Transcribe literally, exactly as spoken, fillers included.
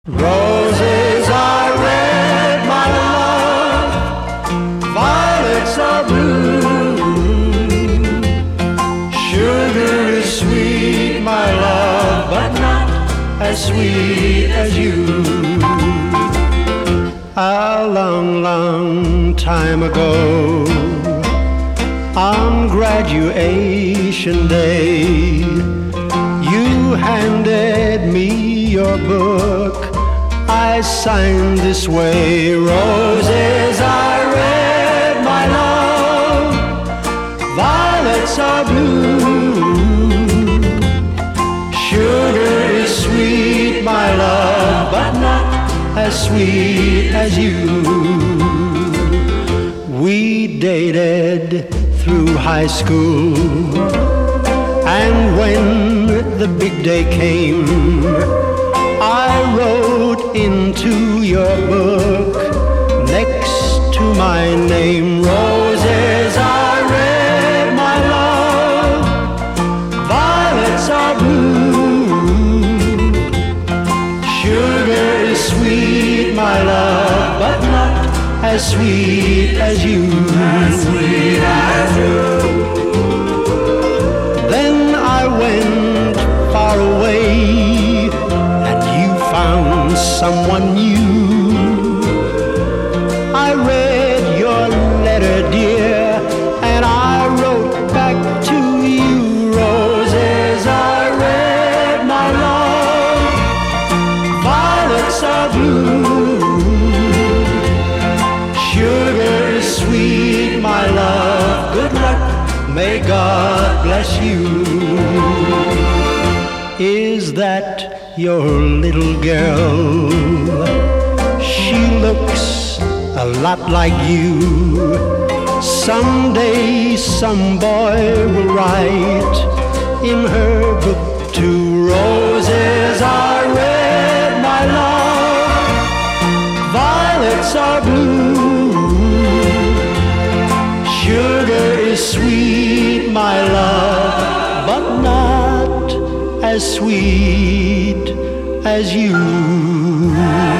Roses are red, my love, violets are blue. Sugar is sweet, my love, but not as sweet as you. A long, long time ago, on graduation day, you handed me your book. I signed this way. Roses are red, my love, violets are blue. Sugar is sweet, my love, but not as sweet as you. We dated through high school, and when the big day came, I wrote into your book next to my name. Roses are red, my love, violets are blue. Sugar is sweet, my love, but not as sweet as you. As sweet as you. Then I went far away, found someone new. I read your letter, dear, and I wrote back to you. Roses are red, my love, violets are blue. Sugar is sweet, my love, good luck, may God bless you. Is that your little girl? She looks a lot like you. Someday some boy will write in her book too. Roses are red, my love, violets are blue. Sugar is sweet, my love, but not as sweet as you.